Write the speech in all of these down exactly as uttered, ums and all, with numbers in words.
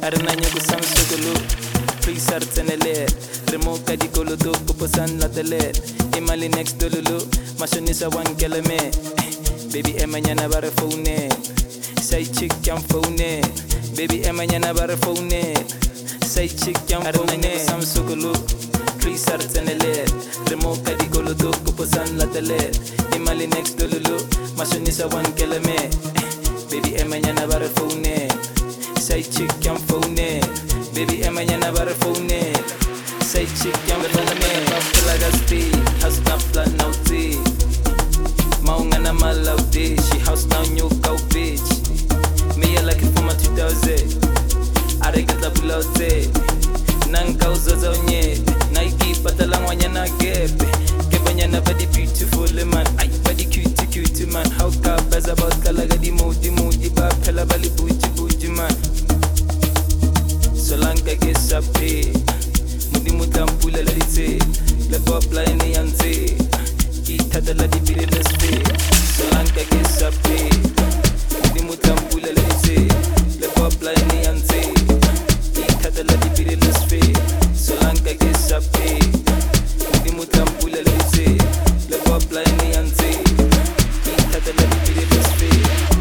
Arenanya kusam sukulu Please artsenele Remoka di kolodo Kuposan latele Imali next dolulu Mashonisa wan keleme Baby emanyana bare phone Say chick yam phone Baby emanyana bare phone Say chick yam phone Arenanya kusam sukulu Please artsenele Remoka di kolodo Kuposan latele Imali next dolulu Mashonisa wan keleme Baby emanyana bare phone Say chick yam phone Baby emanyana bare phone Say chick yam phone Papilaga speed House na plan now tea Maungana malauti She house now new cow bitch Me I like it for my two thousand I get la bulote Nanga uzoza onye Nike patalang wanyana gebe Kebanyana body beautiful man Ay body cute cute man How ka baza about kalaga di moody moody Ba pela bali buji buji man Solanka ke sape Mudi mutampula la dite Le pop la ene yanze Kita da la di bire le spe Solanka ke sape Mudi mutampula la dite Le pop la ene yanze Kita da la di bire le spe Solanka ke sape Mudi mutampula la dite Le pop la ene yanze Kita da la di bire le spe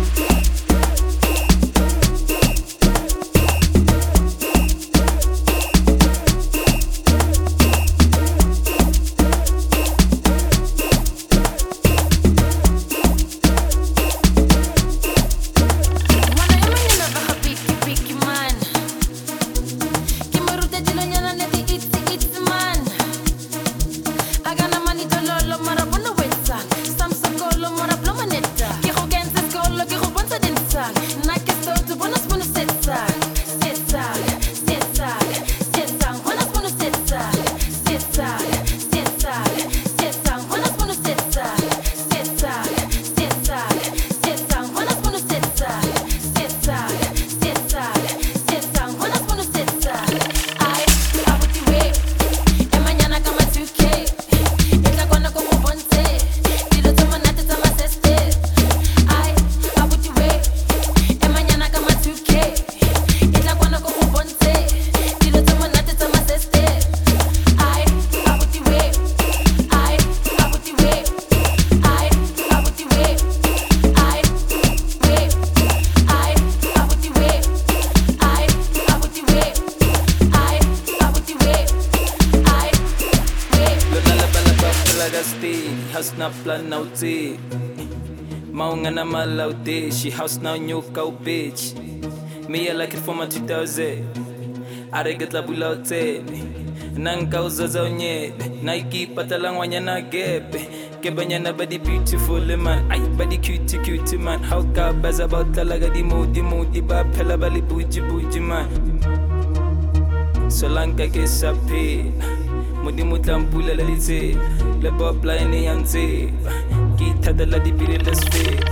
House na plan now tea Maungana malauti She house now new cow bitch Me I like it for my two thousand I get la bulote Nanga uzoza onye Nike patalang wanyana gebe Kebanyana body beautiful man Ay body cute cute man How ka baza about talaga di moody moody Ba pela bali buji buji man Solanka ke sape Mudi mutampula la lite Le pop la ene yanze Kita da la di bire le spe